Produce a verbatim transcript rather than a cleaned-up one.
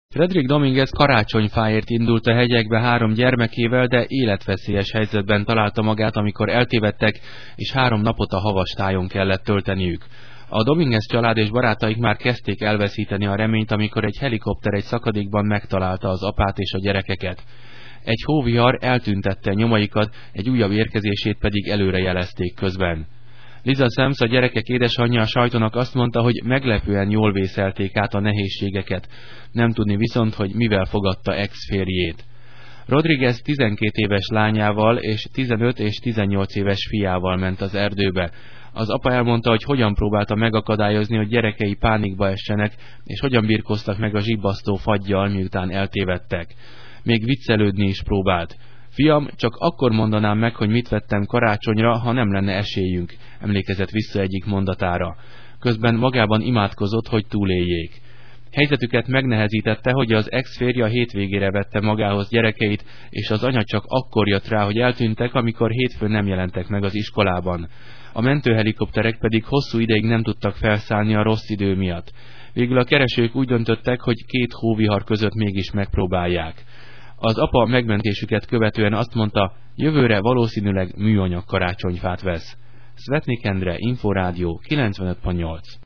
Frederick Dominguez karácsonyfáért indult a hegyekbe három gyermekével, de életveszélyes helyzetben találta magát, amikor eltévedtek, és három napot a havas tájon kellett tölteniük. A Dominguez család és barátaik már kezdték elveszíteni a reményt, amikor egy helikopter egy szakadékban megtalálta az apát és a gyerekeket. Egy hóvihar eltüntette nyomaikat, egy újabb érkezését pedig előrejelezték közben. Lisa Sams, a gyerekek édesanyja, a sajtónak azt mondta, hogy meglepően jól vészelték át a nehézségeket. Nem tudni viszont, hogy mivel fogadta ex-férjét. Rodriguez tizenkét éves lányával és tizenöt és tizennyolc éves fiával ment az erdőbe. Az apa elmondta, hogy hogyan próbálta megakadályozni, hogy gyerekei pánikba essenek, és hogyan birkóztak meg a zsibbasztó faggyal, miután eltévedtek. Még viccelődni is próbált. Fiam, csak akkor mondanám meg, hogy mit vettem karácsonyra, ha nem lenne esélyünk, emlékezett vissza egyik mondatára. Közben magában imádkozott, hogy túléljék. Helyzetüket megnehezítette, hogy az ex-férje a hétvégére vette magához gyerekeit, és az anya csak akkor jött rá, hogy eltűntek, amikor hétfőn nem jelentek meg az iskolában. A mentőhelikopterek pedig hosszú ideig nem tudtak felszállni a rossz idő miatt. Végül a keresők úgy döntöttek, hogy két hóvihar között mégis megpróbálják. Az apa megmentésüket követően azt mondta, jövőre valószínűleg műanyag karácsonyfát vesz. Svetnik Endre, Inforádió kilencvenöt pont nyolc.